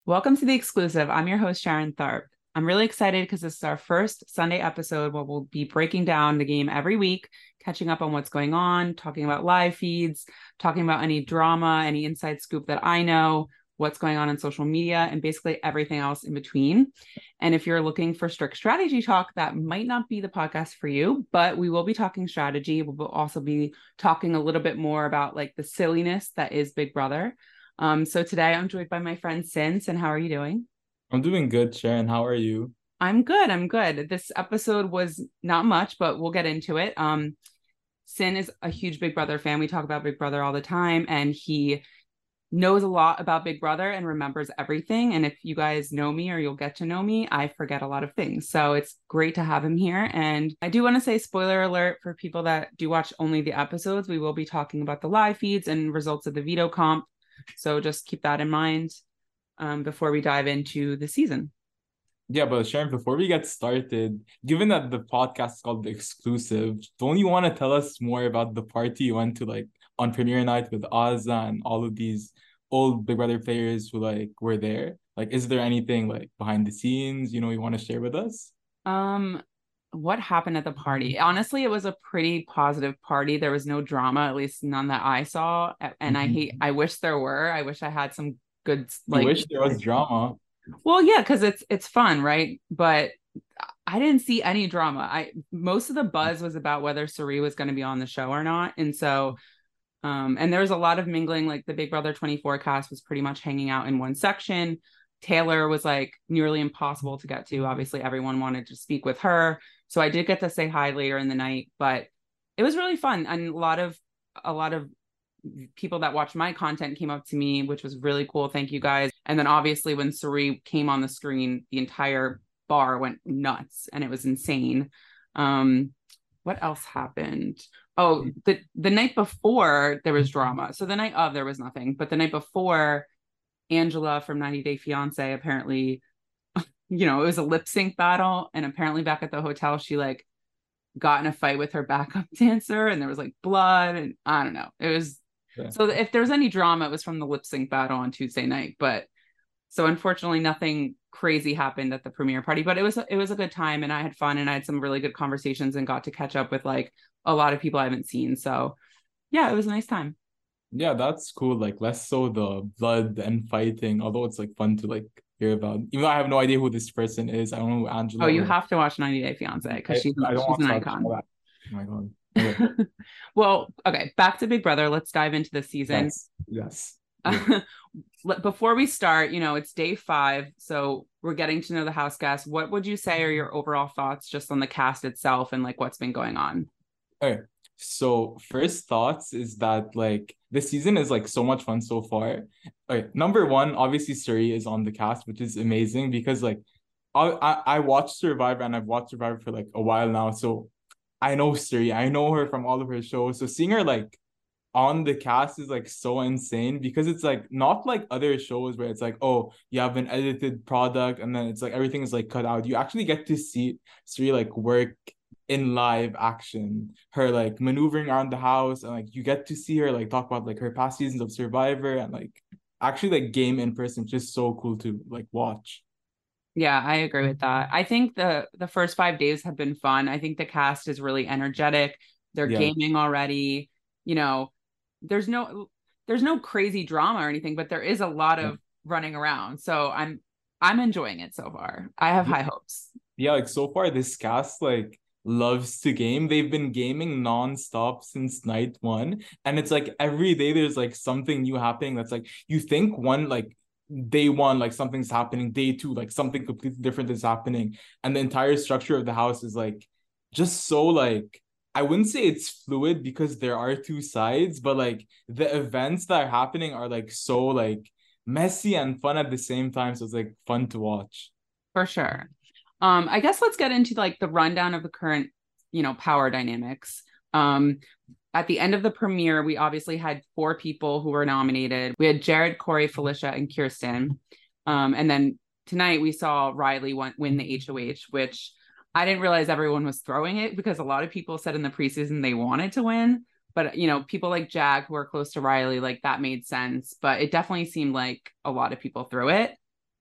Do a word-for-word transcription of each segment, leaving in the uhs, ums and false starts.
Welcome to The Exclusive. I'm your host, Sharon Tharp. I'm really excited because this is our first Sunday episode where we'll be breaking down the game every week, catching up on what's going on, talking about live feeds, talking about any drama, any inside scoop that I know, what's going on in social media, and basically everything else in between. And if you're looking for strict strategy talk, that might not be the podcast for you, but we will be talking strategy. We'll also be talking a little bit more about like the silliness that is Big Brother. Um, so today I'm joined by my friend Sin. Sin, how are you doing? I'm doing good, Sharon. How are you? I'm good. I'm good. This episode was not much, but we'll get into it. Um, Sin is a huge Big Brother fan. We talk about Big Brother all the time, and he knows a lot about Big Brother and remembers everything. And if you guys know me or you'll get to know me, I forget a lot of things. So it's great to have him here. And I do want to say, spoiler alert for people that do watch only the episodes, we will be talking about the live feeds and results of the veto comp. So just keep that in mind um, before we dive into the season. Yeah, but Sharon, before we get started, given that the podcast is called The Exclusive, don't you want to tell us more about the party you went to, like on premiere night with Azah and all of these old Big Brother players who like were there? Like, is there anything like behind the scenes, you know, you want to share with us? Um, what happened at the party? Honestly, it was a pretty positive party. There was no drama, at least none that I saw. And I hate, Mhm. I wish there were. I wish I had some good You like wish there was drama. well, yeah, because it's it's fun, right? But I didn't see any drama. I most of the buzz was about whether Cirie was going to be on the show or not. And so um and there was a lot of mingling, like the Big Brother twenty-four cast was pretty much hanging out in one section. Taylor was like nearly impossible to get to. Obviously, everyone wanted to speak with her. So I did get to say hi later in the night, but it was really fun. And a lot of a lot of people that watch my content came up to me, which was really cool. Thank you guys. And then obviously when Cirie came on the screen, the entire bar went nuts and it was insane. Um, what else happened? Oh, the the night before there was drama. So the night of there was nothing, but the night before, Angela from ninety Day Fiance apparently, you know, it was a lip sync battle, and apparently back at the hotel she like got in a fight with her backup dancer, and there was like blood, and I don't know. It was Yeah. so if there's any drama, it was from the lip sync battle on Tuesday night. But so unfortunately, nothing crazy happened at the premiere party. But it was it was a good time, and I had fun, and I had some really good conversations, and got to catch up with like a lot of people I haven't seen. So yeah, it was a nice time. Yeah, that's cool. Like less so the blood and fighting, although it's like fun to like hear about. Even though I have no idea who this person is. I don't know who Oh, Angela you or have to watch ninety Day Fiance because I, she's I don't she's want an to watch all icon. that. Oh my God. Okay. Well, okay, back to Big Brother. Let's dive into the season. Yes. Yes. Good. Uh, before we start, you know, it's day five, so we're getting to know the house guests. What would you say are your overall thoughts just on the cast itself and like what's been going on? Okay. So first thoughts is that like this season is like so much fun so far. Okay. Number one, obviously Suri is on the cast, which is amazing because like I I, I watched Survivor and I've watched Survivor for like a while now. So I know Suri. I know her from all of her shows. So seeing her like on the cast is like so insane because it's like not like other shows where it's like, oh, you have an edited product and then it's like everything is like cut out. You actually get to see Sri like work in live action, her like maneuvering around the house, and like you get to see her like talk about like her past seasons of Survivor and like actually like game in person, which is so cool to like watch. Yeah, I agree with that. I think the the first five days have been fun. I think the cast is really energetic. They're Yeah. gaming already. You know, there's no there's no crazy drama or anything, but there is a lot Yeah. of running around. So I'm I'm enjoying it so far. I have Yeah. high hopes. Yeah, like so far this cast like loves to game. They've been gaming non-stop since night one. And it's like every day there's like something new happening that's like you think one like day one, like something's happening, day two, like something completely different is happening. And the entire structure of the house is like just so like I wouldn't say it's fluid because there are two sides, but like the events that are happening are like so like messy and fun at the same time. So it's like fun to watch. For sure. Um, I guess let's get into like the rundown of the current, you know, power dynamics. Um, at the end of the premiere, we obviously had four people who were nominated. We had Jared, Corey, Felicia, and Kirsten. Um, and then tonight we saw Riley win, win the H O H, which I didn't realize everyone was throwing it because a lot of people said in the preseason they wanted to win. But, you know, people like Jack who are close to Riley, like that made sense. But it definitely seemed like a lot of people threw it.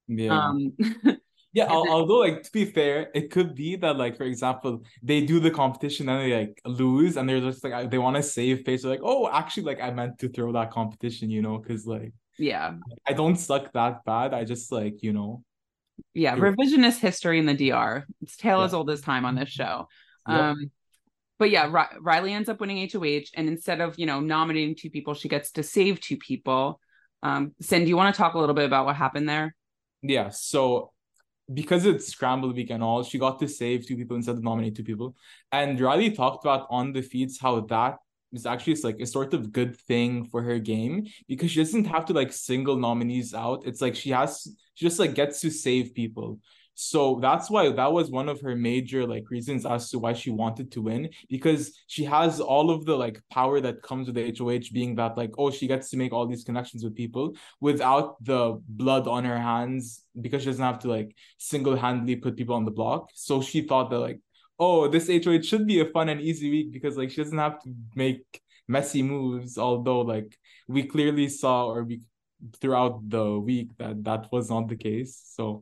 Yeah. Um, Yeah, and al- then, although like to be fair, it could be that like for example, they do the competition and they like lose and they're just like I- they want to save face. They're like, oh, actually, like I meant to throw that competition, you know, because like yeah, I don't suck that bad. I just like you know yeah, threw it. revisionist history in the D R. It's tale Yeah. as old as time on this show. Yep. Um, but yeah, Ri- Riley ends up winning H O H, and instead of, you know, nominating two people, she gets to save two people. Um, Sin, do you want to talk a little bit about what happened there? Yeah. So because it's scramble week and all, she got to save two people instead of nominate two people. And Riley talked about on the feeds how that is actually like a sort of good thing for her game because she doesn't have to like single nominees out. It's like she has she just like gets to save people. So that's why that was one of her major like reasons as to why she wanted to win because she has all of the like power that comes with the H O H being that like oh she gets to make all these connections with people without the blood on her hands because she doesn't have to like single-handedly put people on the block. So she thought that like, oh, this H O H should be a fun and easy week because like she doesn't have to make messy moves. Although like we clearly saw or we throughout the week that that was not the case. So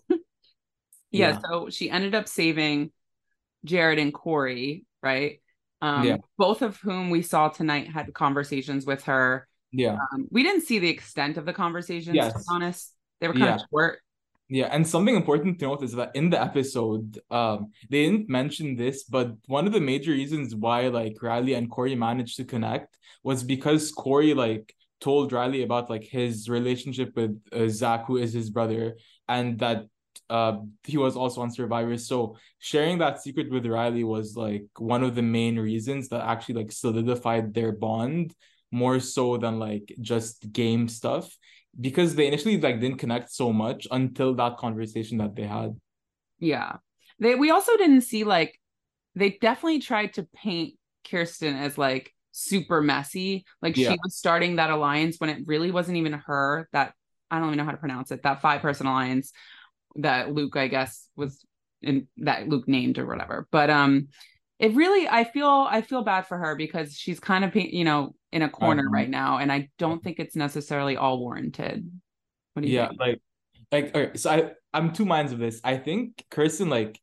Yeah, yeah, so she ended up saving Jared and Corey, right? yeah, Um, both of whom we saw tonight had conversations with her. yeah, Um, we didn't see the extent of the conversations, to be yes, honest. They were kind of yeah. short. Yeah, and something important to note is that in the episode, um, they didn't mention this, but one of the major reasons why like Riley and Corey managed to connect was because Corey like told Riley about like his relationship with uh, Zach, who is his brother, and that uh he was also on Survivor. So sharing that secret with Riley was like one of the main reasons that actually like solidified their bond more so than like just game stuff because they initially like didn't connect so much until that conversation that they had. Yeah. They we also didn't see like they definitely tried to paint Kirsten as like super messy. Like Yeah, she was starting that alliance when it really wasn't even her, that I don't even know how to pronounce it, that five person alliance that Luke, I guess, was in that Luke named or whatever. But um it really I feel I feel bad for her because she's kind of you know in a I corner know. right now, and I don't think it's necessarily all warranted. What do you Yeah, think? like like okay, so I I'm two minds of this. I think Kirsten like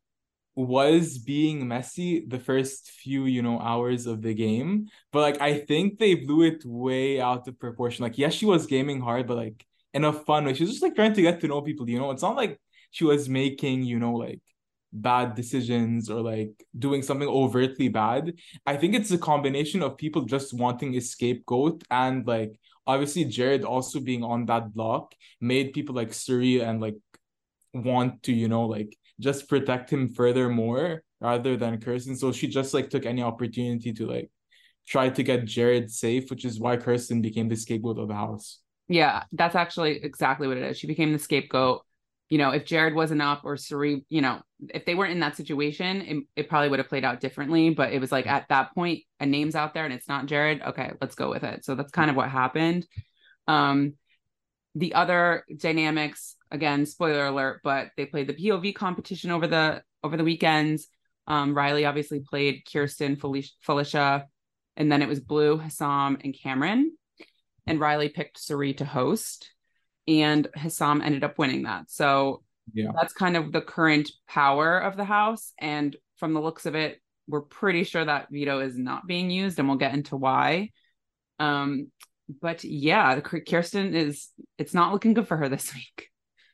was being messy the first few, you know, hours of the game, but like I think they blew it way out of proportion. Like yes, she was gaming hard, but like in a fun way. She was just like trying to get to know people, you know. It's not like she was making, you know, like bad decisions or like doing something overtly bad. I think it's a combination of people just wanting a scapegoat and like obviously Jared also being on that block made people like Suri and like want to, you know, like just protect him furthermore rather than Kirsten. So she just like took any opportunity to like try to get Jared safe, which is why Kirsten became the scapegoat of the house. Yeah, that's actually exactly what it is. She became the scapegoat. You know, if Jared wasn't up or Sari, you know, if they weren't in that situation, it, it probably would have played out differently. But it was like at that point, a name's out there and it's not Jared. Okay, let's go with it. So that's kind of what happened. Um, the other dynamics, again, spoiler alert, but they played the P O V competition over the over the weekends. Um, Riley obviously played Kirsten, Felicia, Felicia, and then it was Blue, Hassam, and Cameron. And Riley picked Sari to host, and Hassam ended up winning that. So Yeah. that's kind of the current power of the house. And from the looks of it, we're pretty sure that veto is not being used, and we'll get into why. Um, but yeah, Kirsten is, it's not looking good for her this week.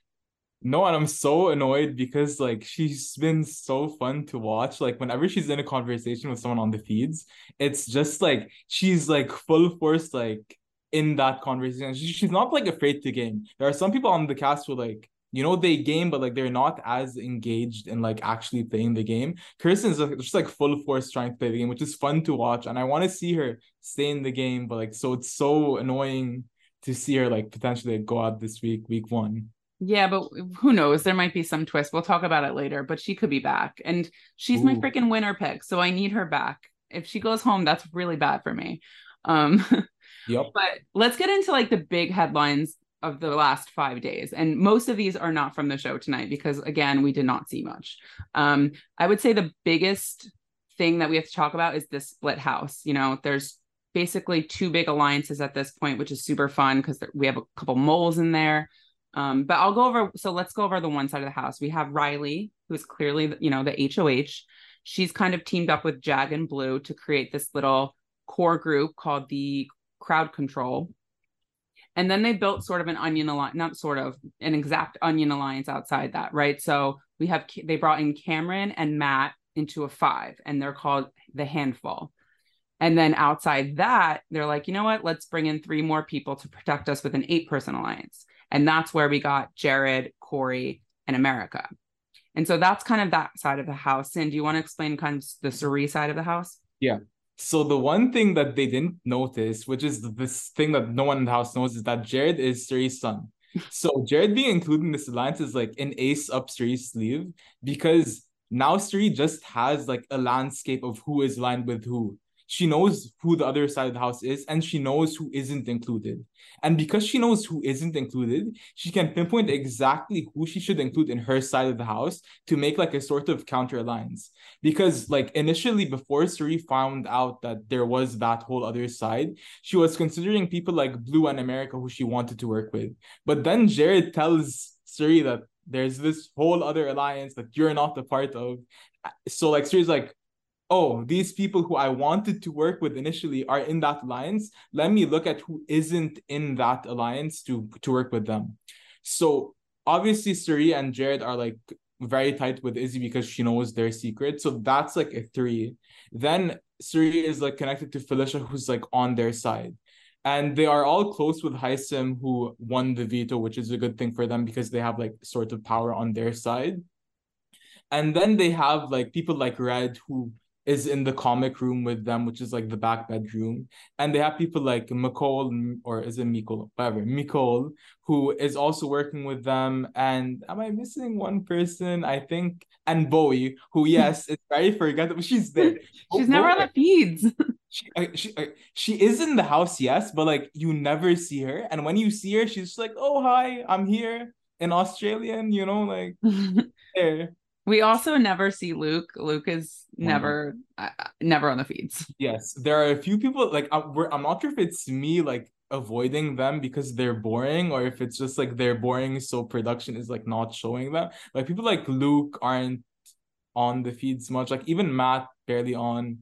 No, and I'm so annoyed because like she's been so fun to watch. Like whenever she's in a conversation with someone on the feeds, it's just like she's like full force like in that conversation. She, she's not like afraid to game. There are some people on the cast who like you know they game, but like they're not as engaged in like actually playing the game. Kirsten's like, just like full force trying to play the game, which is fun to watch, and I want to see her stay in the game. But like, so it's so annoying to see her like potentially go out this week, week one. Yeah, but who knows? There might be some twist. We'll talk about it later, but she could be back. And she's my Ooh. freaking winner pick. So I need her back. If she goes home, that's really bad for me. Um, Yep. but let's get into like the big headlines of the last five days. And most of these are not from the show tonight because, again, we did not see much. Um, I would say the biggest thing that we have to talk about is this split house. You know, there's basically two big alliances at this point, which is super fun because we have a couple moles in there. Um, but I'll go over. So let's go over the one side of the house. We have Riley, who's clearly, you know, the H O H. She's kind of teamed up with Jag and Blue to create this little core group called the Crowd Control. And then they built sort of an onion alliance, not sort of an exact onion alliance outside that, right? So we have, they brought in Cameron and Matt into a five, and they're called the Handful. And then outside that, they're like, you know what? Let's bring in three more people to protect us with an eight person alliance. And that's where we got Jared, Corey, and America. And so that's kind of that side of the house. And do you want to explain kind of the Cirie side of the house? Yeah. So the one thing that they didn't notice, which is this thing that no one in the house knows, is that Jared is Cirie's son. So Jared being included in this alliance is like an ace up Cirie's sleeve, because now Cirie just has like a landscape of who is aligned with who. She knows who the other side of the house is, and she knows who isn't included. And because she knows who isn't included, she can pinpoint exactly who she should include in her side of the house to make like a sort of counter alliance. Because like initially, before Cirie found out that there was that whole other side, she was considering people like Blue and America who she wanted to work with. But then Jared tells Cirie that there's this whole other alliance that you're not a part of. So like Cirie's like, oh, these people who I wanted to work with initially are in that alliance. Let me look at who isn't in that alliance to, to work with them. So obviously Cirie and Jared are like very tight with Izzy because she knows their secret. So that's like a three. Then Cirie is like connected to Felicia, who's like on their side. And they are all close with Hisam, who won the veto, which is a good thing for them because they have like sort of power on their side. And then they have like people like Red, who is in the comic room with them, which is like the back bedroom. And they have people like Mecole, or is it Mecole? Whatever, Mecole, who is also working with them. And am I missing one person? I think, and Bowie, who, yes, it's very forgettable. She's there. She's Bo- never Bowie, on the feeds. She, she, she is in the house, yes, but like you never see her. And when you see her, she's like, oh, hi, I'm here in Australian, you know, like, there. We also never see Luke. Luke is never, uh, never on the feeds. Yes, there are a few people like I'm, we're, I'm not sure if it's me like avoiding them because they're boring, or if it's just like they're boring, so production is like not showing them. Like people like Luke aren't on the feeds much. Like even Matt barely on.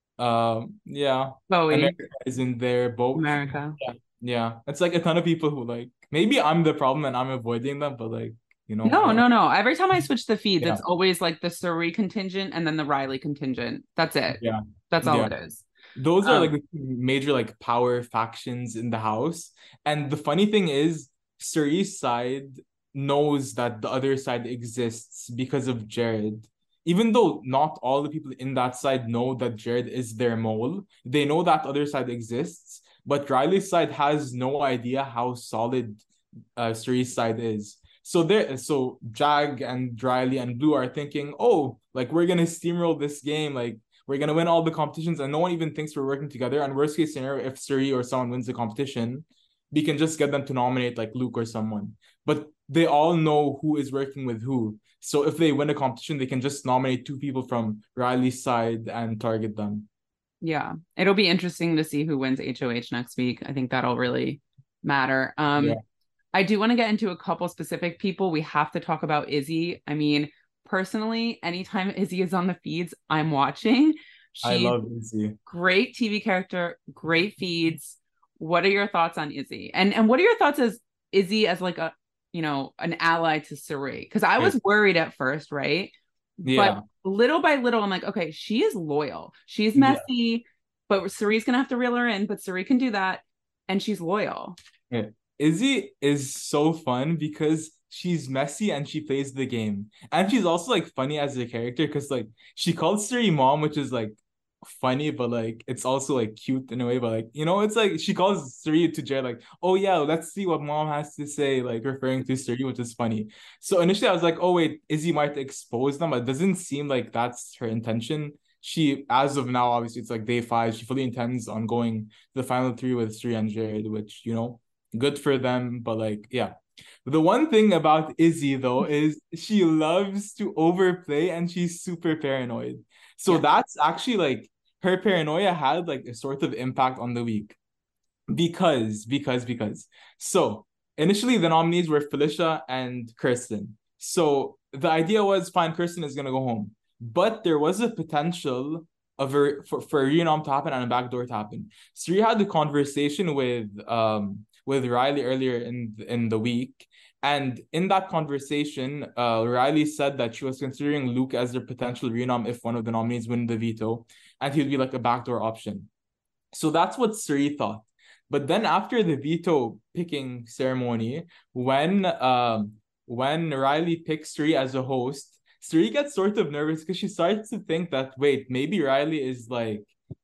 Um, yeah, Bowie America isn't there. Bo- America. Yeah, yeah. It's like a ton of people who like maybe I'm the problem and I'm avoiding them, but like. You know, no, no, no. Every time I switch the feeds, yeah. It's always like the Cirie contingent and then the Riley contingent. That's it. Yeah. That's all yeah. it is. Those are um, like the major like power factions in the house. And the funny thing is, Cirie's side knows that the other side exists because of Jared. Even though not all the people in that side know that Jared is their mole, they know that other side exists. But Riley's side has no idea how solid uh, Cirie's side is. So there, so Jag and Riley and Blue are thinking, oh, like we're gonna steamroll this game, like we're gonna win all the competitions, and no one even thinks we're working together. And worst case scenario, if Cirie or someone wins the competition, we can just get them to nominate like Luke or someone. But they all know who is working with who. So if they win a competition, they can just nominate two people from Riley's side and target them. Yeah, it'll be interesting to see who wins H O H next week. I think that'll really matter. Um. Yeah. I do want to get into a couple specific people. We have to talk about Izzy. I mean, personally, anytime Izzy is on the feeds, I'm watching. She's I love Izzy. Great T V character, great feeds. What are your thoughts on Izzy? And and what are your thoughts as Izzy as like a, you know, an ally to Cirie? Because I was worried at first, right? Yeah. But little by little, I'm like, okay, she is loyal. She's messy, yeah. But Cirie's gonna have to reel her in. But Cirie can do that, and she's loyal. Yeah. Izzy is so fun because she's messy and she plays the game. And she's also like funny as a character because like she calls Cirie mom, which is like funny, but like it's also like cute in a way. But like, you know, it's like she calls Cirie to Jared like, oh yeah, let's see what mom has to say, like referring to Cirie, which is funny. So initially I was like, oh wait, Izzy might expose them, but it doesn't seem like that's her intention. She, as of now, obviously it's like day five, she fully intends on going to the final three with Cirie and Jared, which, you know, good for them, but like, yeah. The one thing about Izzy though is she loves to overplay and she's super paranoid. So yeah. That's actually like her paranoia had like a sort of impact on the week. Because, because, because. So initially the nominees were Felicia and Kirsten. So the idea was fine, Kirsten is gonna go home. But there was a potential of a, for, for a renom to happen and a backdoor to happen. So we had the conversation with um with Riley earlier in in the week. And in that conversation, uh, Riley said that she was considering Luke as their potential renom if one of the nominees win the veto, and he'd be like a backdoor option. So that's what Suri thought. But then after the veto picking ceremony, when um when Riley picks Suri as a host, Suri gets sort of nervous because she starts to think that wait, maybe Riley is like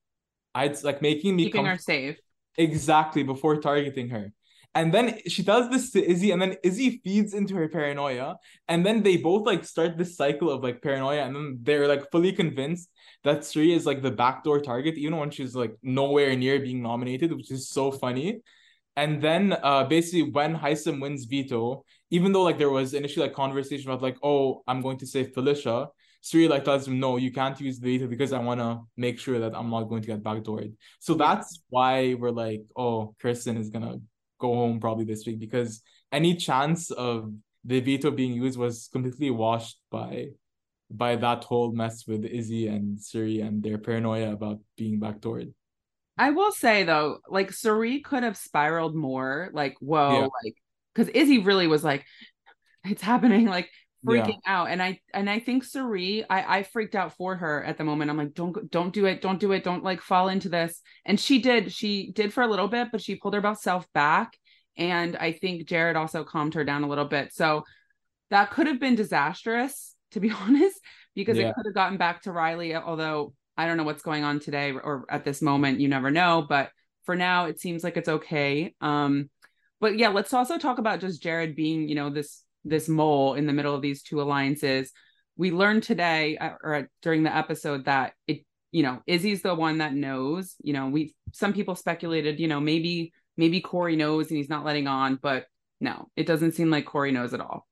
I'd like making me Keeping come her safe. exactly before targeting her. And then she tells this to Izzy, and then Izzy feeds into her paranoia. And then they both like start this cycle of like paranoia, and then they're like fully convinced that Suri is like the backdoor target, even when she's like nowhere near being nominated, which is so funny. And then uh basically when Hisam wins veto, even though like there was initially like conversation about like, oh, I'm going to say Felicia, Suri like tells him, no, you can't use the veto because I want to make sure that I'm not going to get backdoored. So Yeah. that's why we're like, oh, Kirsten is gonna go home probably this week because any chance of the veto being used was completely washed by by that whole mess with Izzy and Suri and their paranoia about being backdoored. I will say though, like Suri could have spiraled more, like, Yeah, whoa, like because Izzy really was like, it's happening, like yeah, freaking out. And I and I think Suri, I I freaked out for her at the moment. I'm like, don't don't do it, don't do it, don't like fall into this. And she did, she did for a little bit, but she pulled herself back. And I think Jared also calmed her down a little bit. So that could have been disastrous, to be honest, because it yeah. could have gotten back to Riley. Although I don't know what's going on today or at this moment, you never know. But for now, it seems like it's okay. Um, but yeah, let's also talk about just Jared being, you know, this this mole in the middle of these two alliances. We learned today uh, or during the episode that it, you know, Izzy's the one that knows. You know, we some people speculated, you know, maybe maybe Corey knows and he's not letting on, but no, it doesn't seem like Corey knows at all.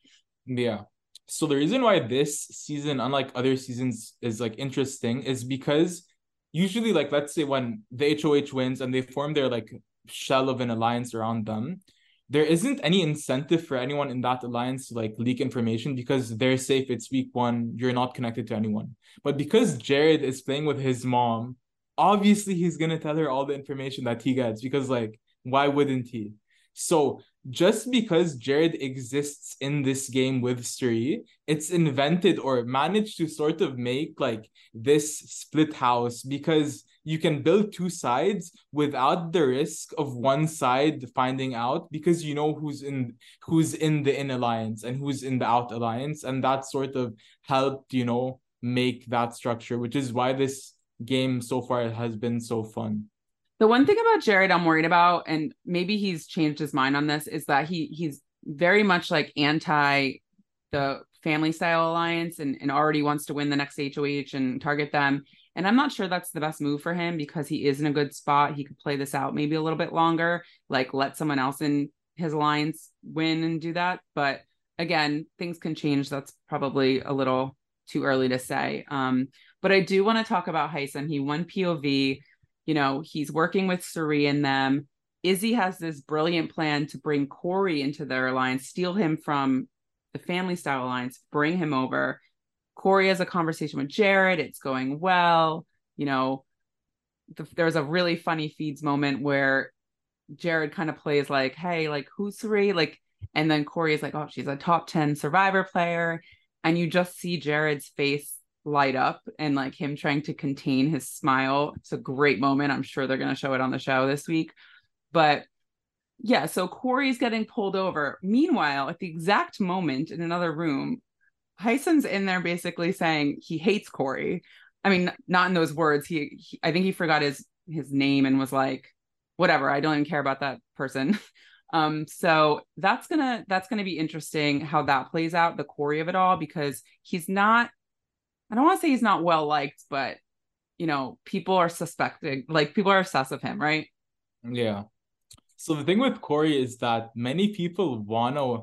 Yeah. So the reason why this season, unlike other seasons, is like interesting is because usually, like, let's say when the H O H wins and they form their like shell of an alliance around them, there isn't any incentive for anyone in that alliance to like leak information because they're safe. It's week one, you're not connected to anyone. But because Jared is playing with his mom, obviously he's gonna tell her all the information that he gets because like, why wouldn't he? So just because Jared exists in this game with Suri, it's invented or managed to sort of make like this split house because you can build two sides without the risk of one side finding out because you know who's in who's in the in alliance and who's in the out alliance, and that sort of helped, you know, make that structure, which is why this game so far has been so fun. The one thing about Jared I'm worried about, and maybe he's changed his mind on this, is that he he's very much like anti the family style alliance and, and already wants to win the next H O H and target them. And I'm not sure that's the best move for him because he is in a good spot. He could play this out maybe a little bit longer, like let someone else in his alliance win and do that. But again, things can change. That's probably a little too early to say. Um, but I do want to talk about Hisam. He won P O V. You know, he's working with Suri and them. Izzy has this brilliant plan to bring Corey into their alliance, steal him from the family style alliance, bring him over. Corey has a conversation with Jared. It's going well. You know, the, there's a really funny feeds moment where Jared kind of plays like, hey, like, who's Suri? Like, and then Corey is like, oh, she's a top ten survivor player. And you just see Jared's face light up and like him trying to contain his smile. It's a great moment. I'm sure they're going to show it on the show this week. But yeah, so Corey's getting pulled over. Meanwhile, at the exact moment in another room, Hisam's in there basically saying he hates Corey. I mean, not in those words. He, he I think he forgot his his name and was like, whatever, I don't even care about that person. Um, so that's gonna that's gonna be interesting how that plays out, the Corey of it all, because he's not, I don't want to say he's not well liked, but you know, people are suspecting, like people are obsessed with him, right? Yeah. So the thing with Corey is that many people wanna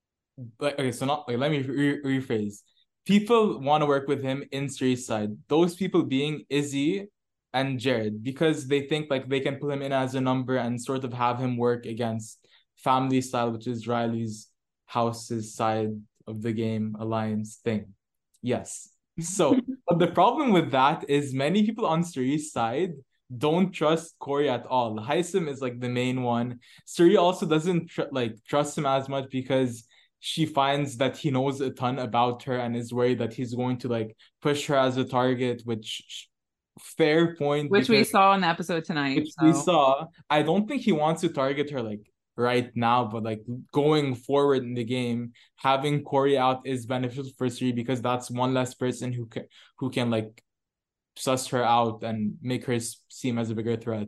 like okay, so not like let me re- rephrase. People want to work with him in Suri's side. Those people being Izzy and Jared because they think like they can pull him in as a number and sort of have him work against family style, which is Riley's house's side of the game alliance thing. Yes. So, but the problem with that is many people on Suri's side don't trust Corey at all. Hisam is like the main one. Suri also doesn't tr- like trust him as much because she finds that he knows a ton about her and is worried that he's going to like push her as a target, which fair point Which we because saw in the episode tonight. which we So saw. I don't think he wants to target her like right now, but like going forward in the game, having Corey out is beneficial for Suri because that's one less person who can who can like suss her out and make her seem as a bigger threat.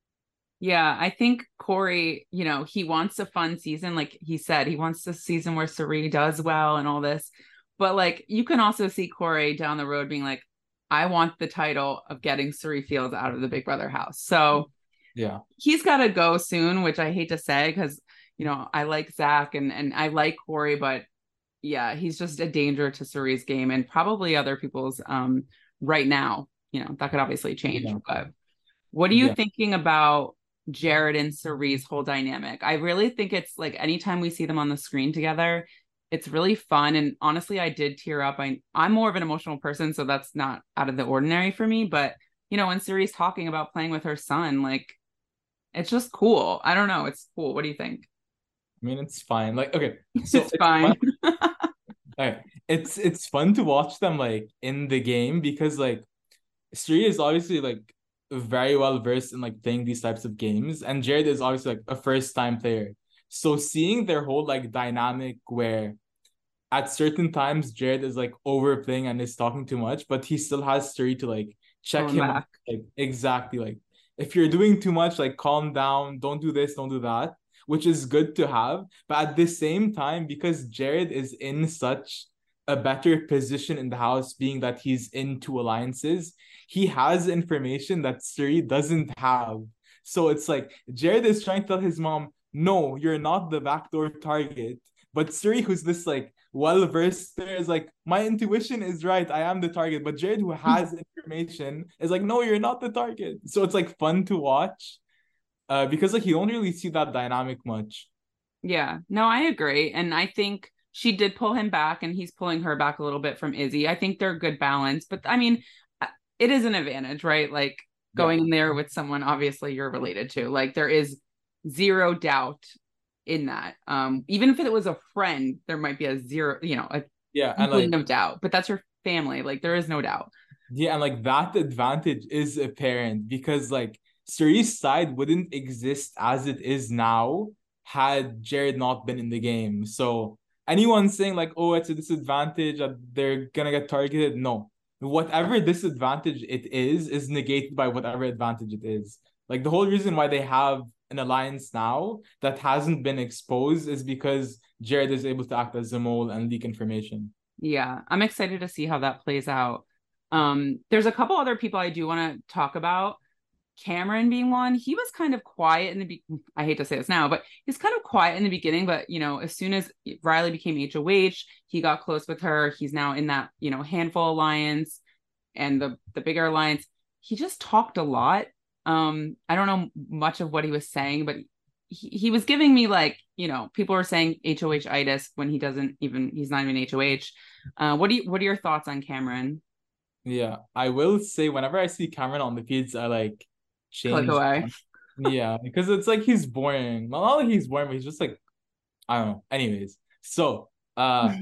yeah, I think Corey, you know, he wants a fun season. Like he said, he wants a season where Suri does well and all this. But like you can also see Corey down the road being like, I want the title of getting Suri Fields out of the Big Brother house. So yeah, he's got to go soon, which I hate to say because, you know, I like Zach and, and I like Corey, but yeah, he's just a danger to Suri's game and probably other people's um right now. You know, that could obviously change. yeah. But what are you Yeah. thinking about Jared and Suri's whole dynamic? I really think it's like anytime we see them on the screen together, it's really fun. And honestly, I did tear up. I, I'm more of an emotional person, so that's not out of the ordinary for me. But, you know, when Suri's talking about playing with her son, like, it's just cool. I don't know. It's cool. What do you think? I mean, it's fine. Like, okay, so It's it's fine. fun. Alright, it's it's fun to watch them like in the game because like Sri is obviously like very well versed in like playing these types of games, and Jared is obviously like a first time player. So seeing their whole like dynamic where at certain times Jared is like overplaying and is talking too much, but he still has Suri to like check Going him back. like exactly like if you're doing too much, like calm down, don't do this, don't do that, which is good to have. But at the same time, because Jared is in such a better position in the house, being that he's in two alliances, he has information that Suri doesn't have. So it's like Jared is trying to tell his mom, no, you're not the backdoor target. But Suri, who's this like well versed there, is like, my intuition is right. I am the target. But Jared, who has information, is like, no, you're not the target. So it's like fun to watch. Uh, because like you don't really see that dynamic much. Yeah, no, I agree. And I think she did pull him back and he's pulling her back a little bit from Izzy. I think they're a good balance, but I mean, uh, it is an advantage, right? Like Yeah. going in there with someone obviously you're related to. Like there is zero doubt in that. Um, even if it was a friend, there might be a zero, you know, a Yeah, and inkling like of doubt, but that's your family. Like there is no doubt. yeah, and like that advantage is apparent because like Suri's side wouldn't exist as it is now had Jared not been in the game. So anyone saying like, oh, it's a disadvantage that they're gonna get targeted, no. Whatever disadvantage it is, is negated by whatever advantage it is. Like the whole reason why they have an alliance now that hasn't been exposed is because Jared is able to act as a mole and leak information. Yeah, I'm excited to see how that plays out. Um, there's a couple other people I do want to talk about. Cameron being one, he was kind of quiet in the be- I hate to say this now, but he's kind of quiet in the beginning, but you know, as soon as Riley became H O H, he got close with her. He's now in that, you know, handful alliance and the the bigger alliance. He just talked a lot. Um, I don't know much of what he was saying, but he, he was giving me like, you know, people were saying H O H-itis when he doesn't even he's not even H O H. Uh, what do you what are your thoughts on Cameron? Yeah, I will say whenever I see Cameron on the feeds, I like Click change. away. Yeah, because it's like he's boring. Well, not like he's boring, but he's just like I don't know. Anyways, so uh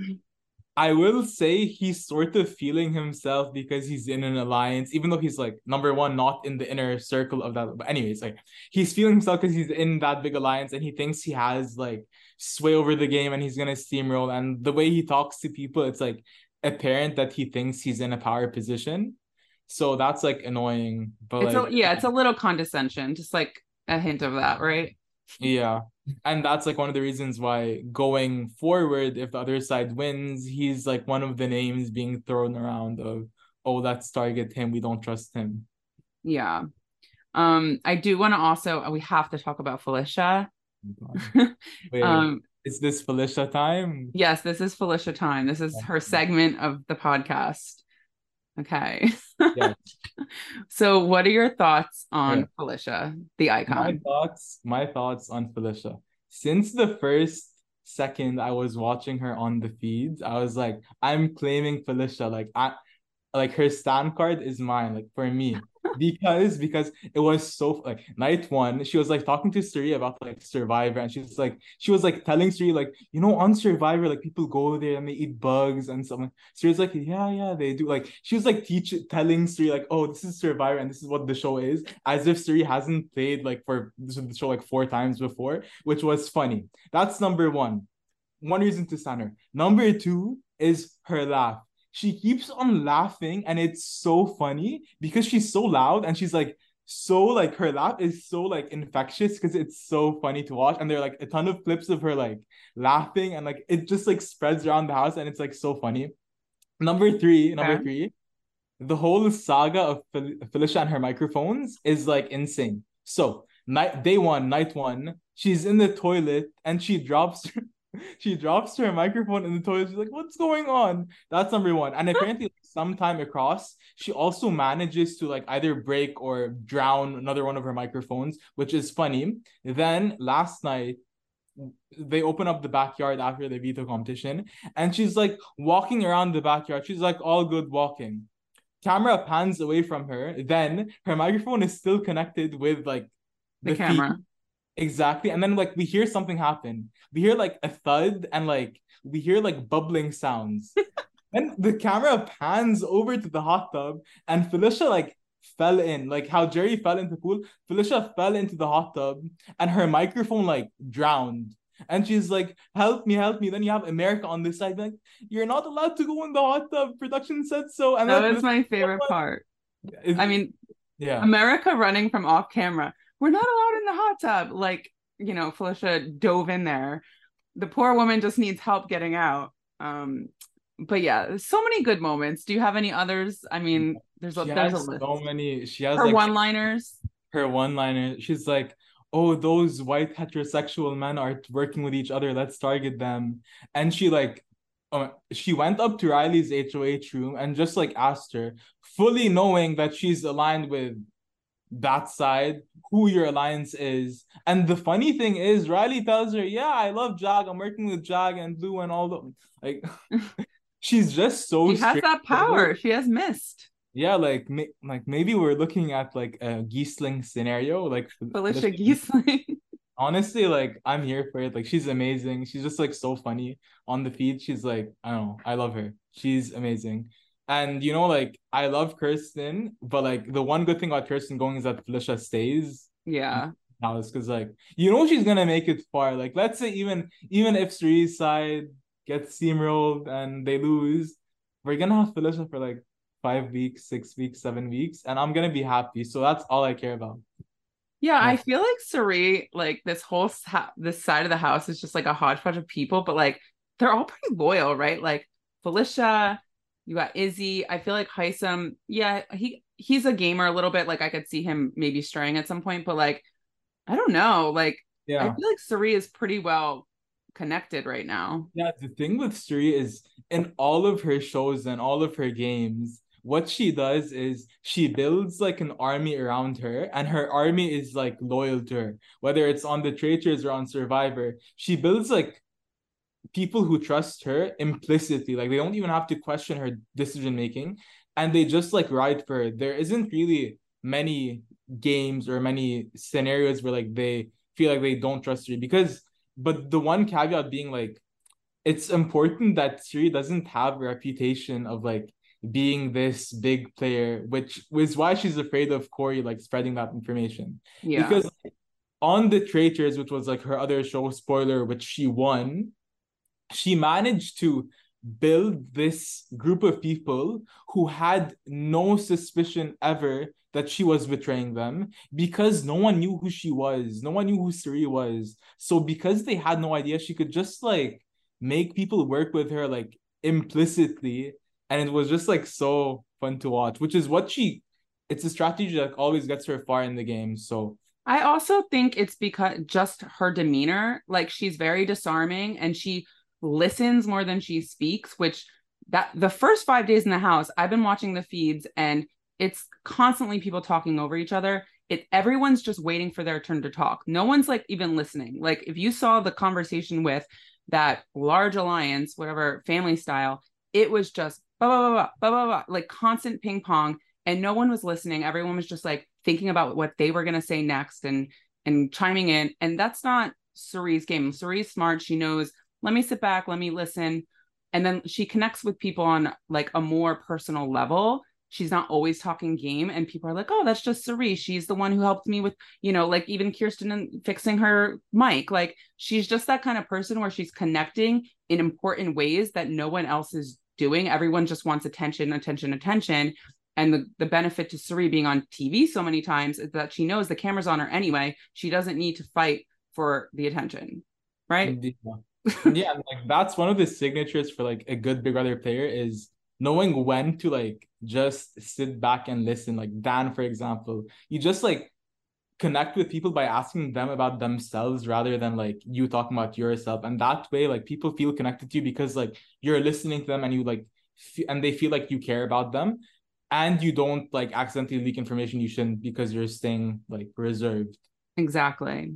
I will say he's sort of feeling himself because he's in an alliance, even though he's like number one, not in the inner circle of that. But anyways, like he's feeling himself because he's in that big alliance and he thinks he has like sway over the game and he's gonna steamroll. And the way he talks to people, it's like apparent that he thinks he's in a power position. So that's like annoying. But It's a like yeah, it's a little condescension, just like a hint of that, right? yeah. And that's like one of the reasons why going forward, if the other side wins, he's like one of the names being thrown around of, oh, let's target him. We don't trust him. Yeah. Um, I do want to also we have to talk about Felicia. Wait, um, is this Felicia time? yes, this is Felicia time. This is her segment of the podcast. Okay. Yeah. So what are your thoughts on Okay. Felicia, the My icon? thoughts, my thoughts on Felicia. since the first second I was watching her on the feeds, I was like, I'm claiming Felicia. Like I like her stand card is mine, like for me. Because because it was so like night one, she was like talking to Suri about like Survivor, and she's like she was like telling Suri like, you know, on Survivor, like people go there and they eat bugs and something. Suri's like, yeah, yeah, they do. Like she was like teach telling Suri like, oh, this is Survivor and this is what the show is, as if Suri hasn't played like for the show like four times before, which was funny. That's number one. One reason to stand her. Number two is her laugh. She keeps on laughing and it's so funny because she's so loud and she's like so like her laugh is so like infectious because it's so funny to watch, and there are like a ton of clips of her like laughing and like it just like spreads around the house and it's like so funny. Number three, number Okay. three, the whole saga of Fel- Felicia and her microphones is like insane. So night day one, night one, she's in the toilet and she drops she drops her microphone in the toilet. She's like, "What's going on?" That's number one. And apparently, like, sometime across, she also manages to like either break or drown another one of her microphones, which is funny. Then last night, they open up the backyard after the veto competition, and she's like walking around the backyard. She's like all good walking. Camera pans away from her. Then her microphone is still connected with like The the feed. camera. Exactly. And then like we hear something happen. We hear like a thud and like we hear like bubbling sounds. Then the camera pans over to the hot tub and Felicia like fell in. Like how Jerry fell into the pool, Felicia fell into the hot tub and her microphone like drowned. And she's like, help me, help me. Then you have America on this side, like, you're not allowed to go in the hot tub. Production said so. And That then was Felicia, my favorite part. I it, mean, yeah. America running from off camera. We're not allowed in the hot tub. Like, you know, Felicia dove in there. The poor woman just needs help getting out. Um, but yeah, so many good moments. Do you have any others? I mean, there's a She there's a has list. so many. She has Her like one-liners. her one liner. She's like, "Oh, those white heterosexual men are working with each other. Let's target them." And she like, uh, she went up to Riley's H O H room and just like asked her, fully knowing that she's aligned with that side, who your alliance is. And the funny thing is, Riley tells her, "Yeah, I love Jag. I'm working with Jag and Blue and all the like." She's just so She has that straightforward. power. She has missed. Yeah, like may- like maybe we're looking at like a Giesling scenario, like Felicia Felicia. Giesling. Honestly, like I'm here for it. Like she's amazing. She's just like so funny on the feed. She's like, I don't know, I love her. She's amazing. And you know, like I love Kirsten, but like the one good thing about Kirsten going is that Felicia stays Yeah. now is because like you know she's gonna make it far. Like let's say even even if Sri's side gets steamrolled and they lose, we're gonna have Felicia for like five weeks, six weeks, seven weeks, and I'm gonna be happy. So that's all I care about. Yeah, I Nothing. feel like Suri, like this whole sa- this side of the house is just like a hodgepodge of people, but like they're all pretty loyal, right? Like Felicia, you got Izzy. I feel like Heisem, yeah, he he's a gamer a little bit. Like I could see him maybe straying at some point, but like I don't know. Like I Yeah. feel like Suri is pretty well connected right now. Yeah, the thing with Suri is in all of her shows and all of her games, what she does is she builds like an army around her, and her army is like loyal to her. Whether it's on the Traitors or on Survivor, she builds like people who trust her implicitly. Like they don't even have to question her decision making, and they just like ride for her. There isn't really many games or many scenarios where like they feel like they don't trust her because. But the one caveat being like it's important that Siri doesn't have a reputation of like being this big player, which was why she's afraid of Corey like spreading that information. Yeah. Because on the Traitors, which was like her other show, spoiler, which she won, she managed to build this group of people who had no suspicion ever that she was betraying them because no one knew who she was. No one knew who Suri was. So because they had no idea, she could just like make people work with her like implicitly. And it was just like so fun to watch, which is what she it's a strategy that always gets her far in the game. So I also think it's because just her demeanor, like she's very disarming and she listens more than she speaks, which that the first five days in the house, I've been watching the feeds and it's constantly people talking over each other. it everyone's just waiting for their turn to talk. No one's like even listening. Like if you saw the conversation with that large alliance, whatever family style, it was just blah, blah, blah, blah, blah, blah, like constant ping pong, and no one was listening. Everyone was just like thinking about what they were going to say next and and chiming in. And that's not Cirie's game. Cirie's smart. She knows, let me sit back, let me listen. And then she connects with people on like a more personal level. She's not always talking game, and people are like, oh, that's just Cirie. She's the one who helped me with, you know, like even Kirsten and fixing her mic. Like she's just that kind of person where she's connecting in important ways that no one else is doing. Everyone just wants attention, attention, attention. And the, the benefit to Cirie being on T V so many times is that she knows the camera's on her anyway. She doesn't need to fight for the attention, right? Yeah, yeah, like that's one of the signatures for like a good Big Brother player is knowing when to like just sit back and listen. Like Dan, for example, you just like connect with people by asking them about themselves rather than like you talking about yourself. And that way, like people feel connected to you because like you're listening to them and you like, f- and they feel like you care about them. And you don't like accidentally leak information you shouldn't because you're staying like reserved. Exactly.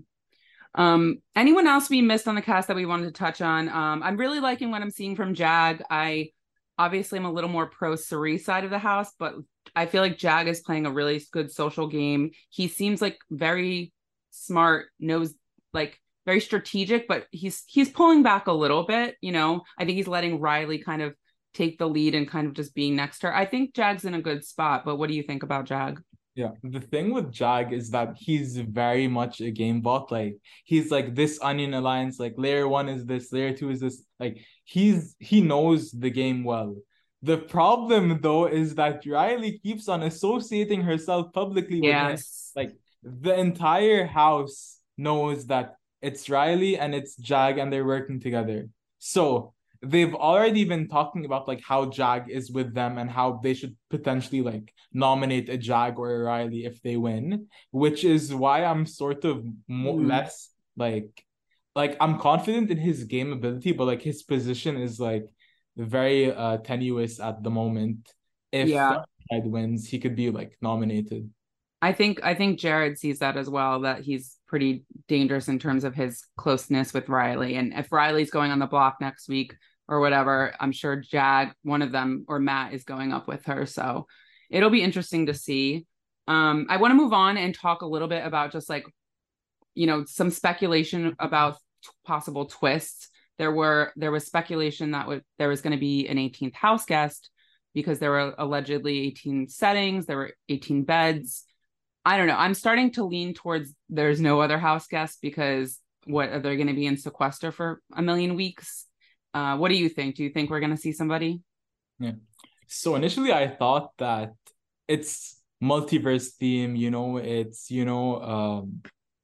Um, anyone else we missed on the cast that we wanted to touch on? Um, I'm really liking what I'm seeing from Jag. I obviously am a little more pro Cirie side of the house, but I feel like Jag is playing a really good social game. He seems like very smart, knows like very strategic, but he's he's pulling back a little bit. You know, I think he's letting Riley kind of take the lead and kind of just being next to her. I think Jag's in a good spot, but what do you think about Jag? Yeah, the thing with Jag is that he's very much a game bot. Like he's like this onion alliance, like layer one is this, layer two is this. Like he's he knows the game well. The problem though is that Riley keeps on associating herself publicly with him. Yes. Like the entire house knows that it's Riley and it's Jag and they're working together. So they've already been talking about like how Jag is with them and how they should potentially like nominate a Jag or a Riley if they win, which is why I'm sort of mo- Mm. less like like I'm confident in his game ability, but like his position is like very uh tenuous at the moment. If Yeah. Ed wins, he could be like nominated. I think I think Jared sees that as well, that he's pretty dangerous in terms of his closeness with Riley. And if Riley's going on the block next week or whatever, I'm sure Jag, one of them, or Matt is going up with her. So it'll be interesting to see. Um, I want to move on and talk a little bit about just like, you know, some speculation about t- possible twists. There were there was speculation that would there was going to be an eighteenth house guest because there were allegedly eighteen settings, there were eighteen beds. I don't know. I'm starting to lean towards there's no other house guest because what are they going to be in sequester for a million weeks? Uh, what do you think? Do you think we're going to see somebody? Yeah. So initially I thought that it's multiverse theme, you know, it's, you know, um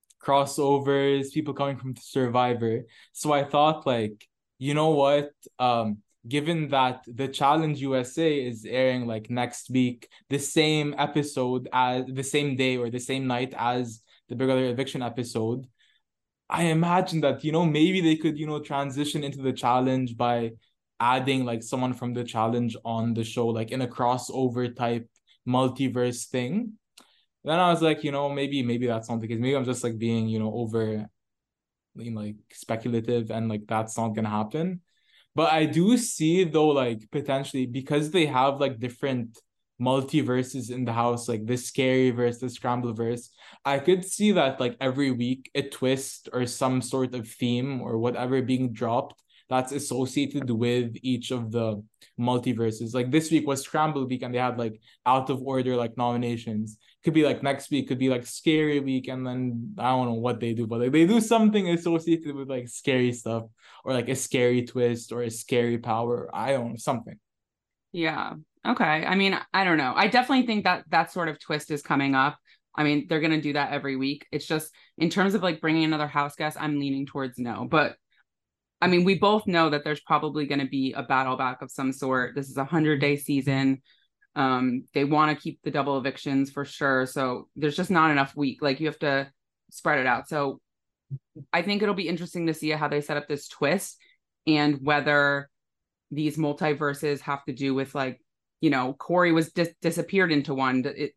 crossovers, people coming from Survivor. So I thought like, you know what? Um, given that the Challenge U S A is airing like next week, the same episode as the same day or the same night as the Big Brother eviction episode, I imagine that, you know, maybe they could, you know, transition into the challenge by adding like someone from the challenge on the show, like in a crossover type multiverse thing. Then I was like, you know, maybe maybe that's not the case. Maybe I'm just like being, you know, over you know, like speculative and like that's not gonna happen. But I do see though, like potentially because they have like different multiverses in the house, like the scary verse, the scramble verse. I could see that like every week a twist or some sort of theme or whatever being dropped that's associated with each of the multiverses. Like this week was Scramble Week and they had like out of order like nominations. Could be like next week, could be like Scary Week, and then I don't know what they do, but like they do something associated with like scary stuff or like a scary twist or a scary power. I don't know, something. Yeah. Okay. I mean, I don't know. I definitely think that that sort of twist is coming up. I mean, they're going to do that every week. It's just in terms of like bringing another house guest, I'm leaning towards no. But I mean, we both know that there's probably going to be a battle back of some sort. This is a hundred day season. Um, they want to keep the double evictions for sure. So there's just not enough week. Like you have to spread it out. So I think it'll be interesting to see how they set up this twist and whether these multiverses have to do with like, you know, Corey was dis- disappeared into one. It,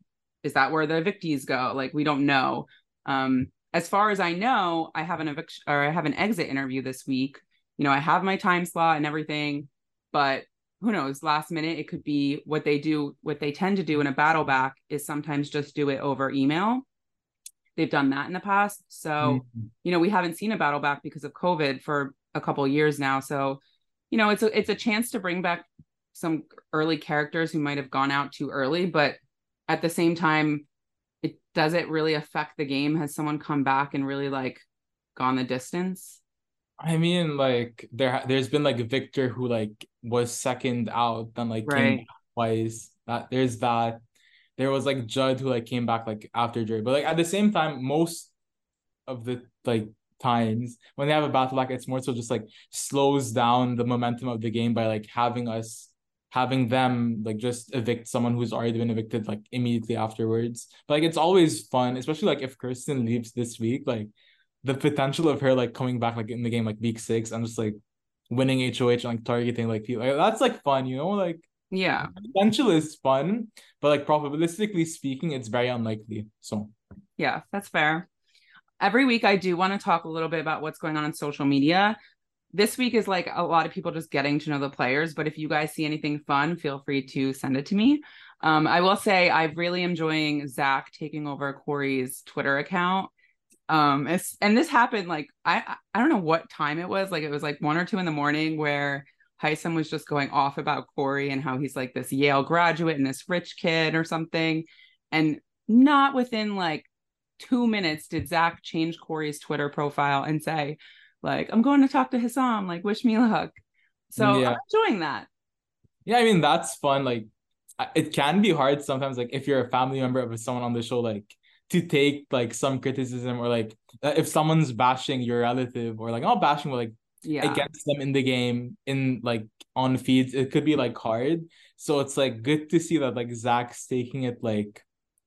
is that where the evictees go? Like, we don't know. Um, as far as I know, I have an eviction or I have an exit interview this week. You know, I have my time slot and everything, but who knows, last minute, it could be what they do, what they tend to do in a battle back is sometimes just do it over email. They've done that in the past. So, mm-hmm. you know, we haven't seen a battle back because of COVID for a couple of years now. So, you know, it's a, it's a chance to bring back some early characters who might have gone out too early, but at the same time, it does it really affect the game? Has someone come back and really like gone the distance? I mean, like there, there's been like a Victor who like was second out, then like right. came back twice. That there's that. There was like Judd who like came back like after Judd, but like at the same time, most of the like times when they have a battle back, it's more so just like slows down the momentum of the game by like having us having them like just evict someone who's already been evicted like immediately afterwards. But like it's always fun, especially like if Kirsten leaves this week, like the potential of her like coming back like in the game like week six and just like winning H O H and like targeting like people, like, that's like fun, you know, like yeah, the potential is fun, but like probabilistically speaking, it's very unlikely. So yeah, that's fair. Every week I do want to talk a little bit about what's going on in social media. This week is like a lot of people just getting to know the players, but if you guys see anything fun, feel free to send it to me. Um, I will say I'm really enjoying Zach taking over Corey's Twitter account. Um, it's, and this happened like, I, I don't know what time it was. Like it was like one or two in the morning where Hisam was just going off about Corey and how he's like this Yale graduate and this rich kid or something. And not within like two minutes did Zach change Corey's Twitter profile and say, like, I'm going to talk to Hisam, like, wish me luck. So yeah. I'm enjoying that. Yeah, I mean, that's fun. Like, it can be hard sometimes, like, if you're a family member of someone on the show, like, to take, like, some criticism or, like, if someone's bashing your relative or, like, not bashing, but, like, yeah. against them in the game, in, like, on feeds, it could be, like, hard. So it's, like, good to see that, like, Zach's taking it, like,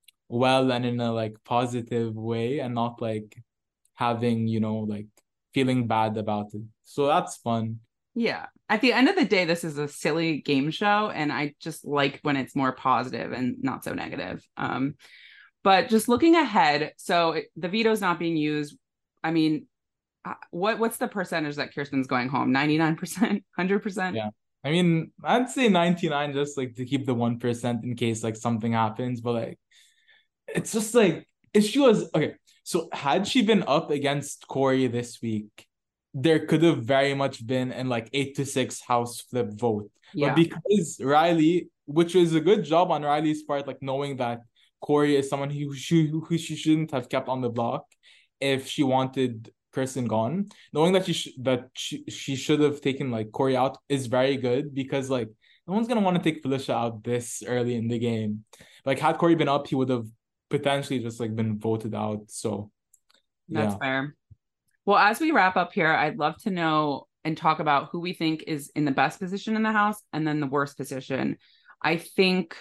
well and in a, like, positive way and not, like, having, you know, like, feeling bad about it. So that's fun. Yeah. At the end of the day, this is a silly game show, and I just like when it's more positive and not so negative. Um, but just looking ahead, so the veto's not being used. I mean, what what's the percentage that Kirsten's going home? ninety-nine percent, one hundred percent? Yeah. I mean, I'd say ninety-nine just like to keep the one percent in case like something happens, but like it's just like if she was okay. So had she been up against Corey this week, there could have very much been an like eight to six house flip vote. Yeah. But because Riley, which is a good job on Riley's part, like knowing that Corey is someone who she, who she shouldn't have kept on the block if she wanted Kirsten gone, knowing that she sh- that she, she should have taken like Corey out is very good because like no one's gonna want to take Felicia out this early in the game. Like had Corey been up, he would have potentially just like been voted out. So that's yeah. fair. Well, as we wrap up here, I'd love to know and talk about who we think is in the best position in the house and then the worst position. I think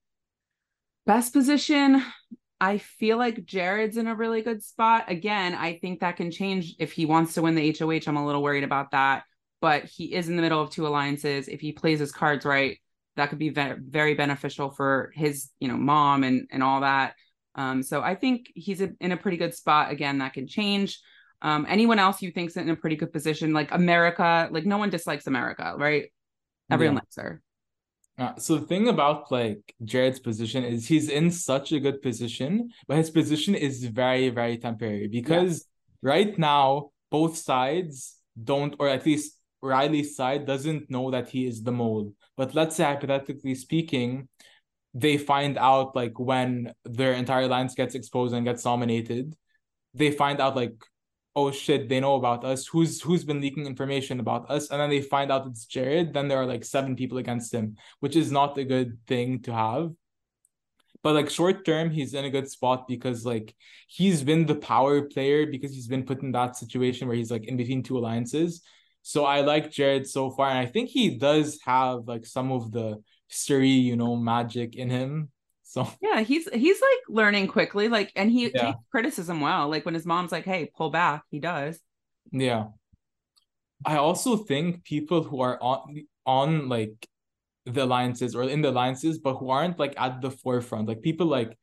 best position, I feel like Jared's in a really good spot. Again, I think that can change if he wants to win the H O H. I'm a little worried about that, but he is in the middle of two alliances. If he plays his cards right, that could be very beneficial for his, you know, mom and, and all that. Um, so I think he's a, in a pretty good spot. Again, that can change. Um, anyone else you think's in a pretty good position? Like America, like no one dislikes America, right? Everyone yeah. likes her. Uh, so the thing about like Jared's position is he's in such a good position, but his position is very, very temporary because yeah. right now both sides don't, or at least Riley's side doesn't know that he is the mole. But let's say hypothetically speaking, they find out like when their entire alliance gets exposed and gets nominated, they find out like, oh shit, they know about us. Who's who's been leaking information about us? And then they find out it's Jared. Then there are like seven people against him, which is not a good thing to have. But like short term, he's in a good spot because like he's been the power player because he's been put in that situation where he's like in between two alliances. So I like Jared so far, and I think he does have like some of the Suri, you know, magic in him. So yeah, he's he's like learning quickly, like, and he yeah. takes criticism well. Like when his mom's like, "Hey, pull back," he does. Yeah, I also think people who are on on like the alliances or in the alliances, but who aren't like at the forefront, like people like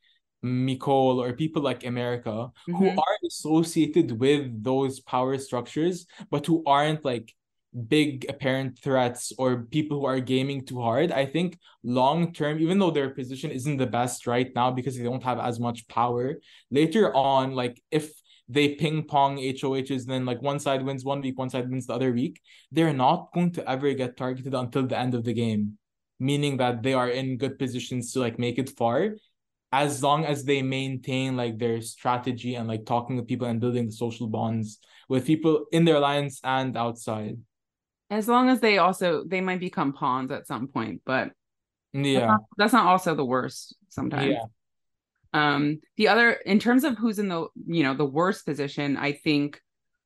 Nicole or people like America who Hmm. are associated with those power structures, but who aren't like big apparent threats or people who are gaming too hard. I think long term, even though their position isn't the best right now because they don't have as much power, later on, like if they ping pong H O Hs, then like one side wins one week, one side wins the other week, they're not going to ever get targeted until the end of the game, meaning that they are in good positions to like make it far as long as they maintain like their strategy and like talking with people and building the social bonds with people in their alliance and outside. As long as they also they might become pawns at some point, but that's Yeah. not, that's not also the worst sometimes. Yeah. Um, the other in terms of who's in the you know the worst position, I think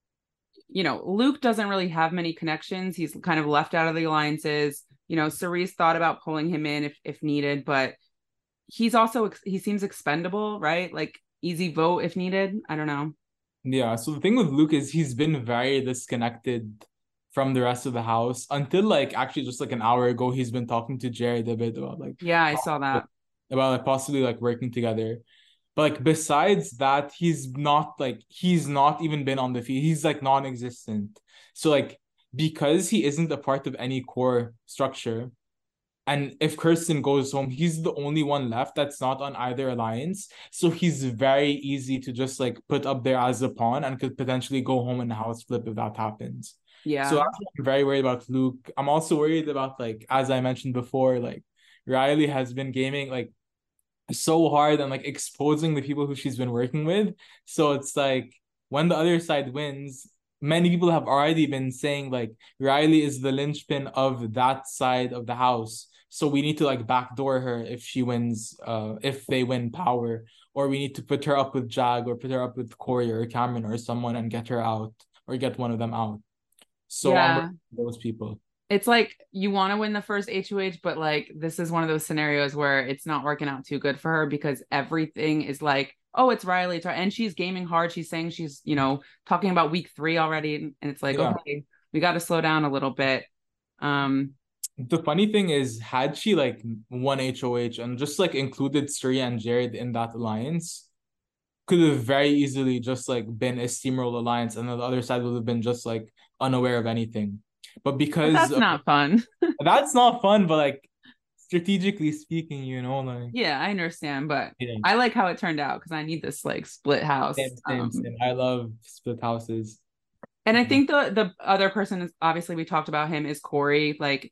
you know Luke doesn't really have many connections. He's kind of left out of the alliances. You know, Cerise thought about pulling him in if if needed, but he's also he seems expendable, right? Like easy vote if needed. I don't know. Yeah. So the thing with Luke is he's been very disconnected from the rest of the house until like actually just like an hour ago he's been talking to Jared a bit about like Yeah, I how, saw that. about like possibly like working together. But like besides that, he's not like he's not even been on the field. He's like non-existent. So like because he isn't a part of any core structure, and if Kirsten goes home, he's the only one left that's not on either alliance. So he's very easy to just like put up there as a pawn and could potentially go home in a house flip if that happens. So Yeah. that's why I'm very worried about Luke. I'm also worried about like, as I mentioned before, like Riley has been gaming like so hard and like exposing the people who she's been working with. So it's like when the other side wins, many people have already been saying like Riley is the linchpin of that side of the house. So we need to like backdoor her if she wins, uh, if they win power, or we need to put her up with Jag or put her up with Corey or Cameron or someone and get her out or get one of them out. So I'm worried Yeah. about those people. It's like you want to win the first H O H, but like this is one of those scenarios where it's not working out too good for her because everything is like, oh, it's Riley. It's, and she's gaming hard. She's saying she's, you know, talking about week three already. And it's like, Yeah. okay, we got to slow down a little bit. Um, The funny thing is, had she like won H O H and just like included Surya and Jared in that alliance, could have very easily just like been a steamroll alliance, and the other side would have been just like unaware of anything. But but because that's of, not fun. that's not fun, but like strategically speaking, you know, like Yeah, I understand, but yeah, I like how it turned out because I need this like split house. same, same, Um, same. I love split houses. and I Mhm. think the the other person is obviously we talked about him is Corey. Like,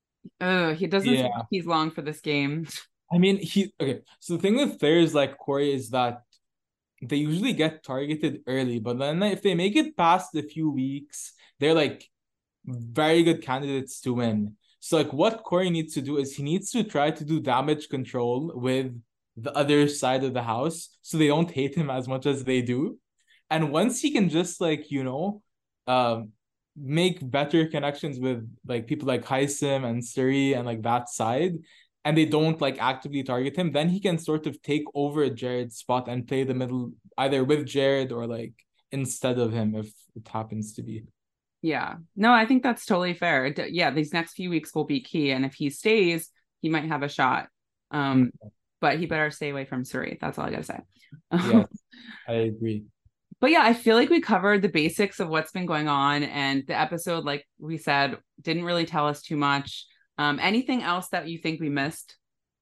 uh, he doesn't seem like Yeah, he's long for this game. I mean, he okay. So the thing with players like Corey is that they usually get targeted early, but then if they make it past a few weeks, they're like very good candidates to win. So like what Corey needs to do is he needs to try to do damage control with the other side of the house so they don't hate him as much as they do. And once he can just like, you know, um make better connections with like people like Hysim and Suri and like that side, and they don't like actively target him, then he can sort of take over Jared's spot and play the middle either with Jared or like instead of him if it happens to be. Yeah. No, I think that's totally fair. D- Yeah, these next few weeks will be key. And if he stays, he might have a shot. Um, Mm, but he better stay away from Suri. That's all I gotta say. yes, I agree. But yeah, I feel like we covered the basics of what's been going on, and the episode, like we said, didn't really tell us too much. Um, anything else that you think we missed?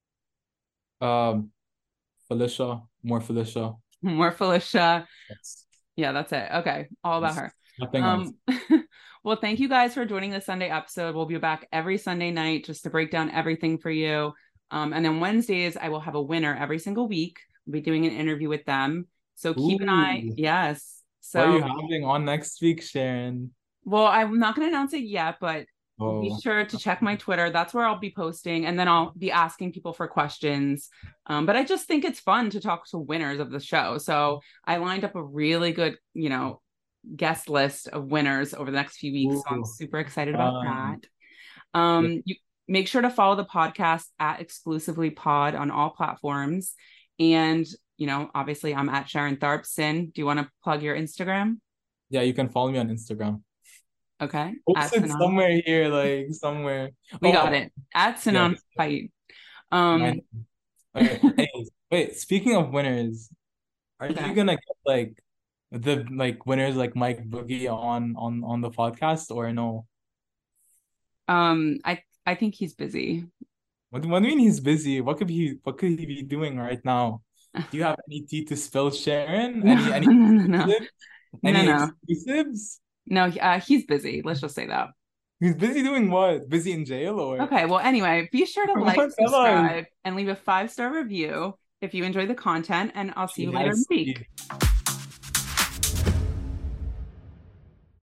Um, Felicia, more Felicia. More Felicia. Yes, Yeah, that's it. Okay, all about yes. her. Nothing else. Um, well, thank you guys for joining the Sunday episode. We'll be back every Sunday night just to break down everything for you. Um, and then Wednesdays, I will have a winner every single week. We'll be doing an interview with them. So keep an eye. Ooh, Yes. what are So, you having on next week, Sharon? well, I'm not going to announce it yet, but be Oh, sure to check my Twitter. That's where I'll be posting. And then I'll be asking people for questions. Um, but I just think it's fun to talk to winners of the show. So I lined up a really good, you know, guest list of winners over the next few weeks. So I'm ooh, super excited about fun. that. Yeah, Um, you make sure to follow the podcast at exclusively pod on all platforms. And, you know, obviously I'm at Sharon Tharp. Sin, do you want to plug your Instagram? yeah, you can follow me on Instagram. Okay. At Posted Sinan. somewhere here, like somewhere. We got Oh, it. At yes. Sinan Fight. Mine. Um, Okay. Anyways, Wait, speaking of winners, are you Okay. gonna get like the like winners like Mike Boogie on on on the podcast or no? Um, I I think he's busy. What, what do you mean he's busy? What could he what could he be doing right now? Do you have any tea to spill, Sharon? No, Any any no, no, no, exclusives? no, Any no, exclusives? no. Uh, he's busy. Let's just say that. He's busy doing what? Busy in jail or Okay. Well, anyway, be sure to come like, on, tell us. subscribe, and leave a five star review if you enjoy the content. And I'll see you later in Yes. the week.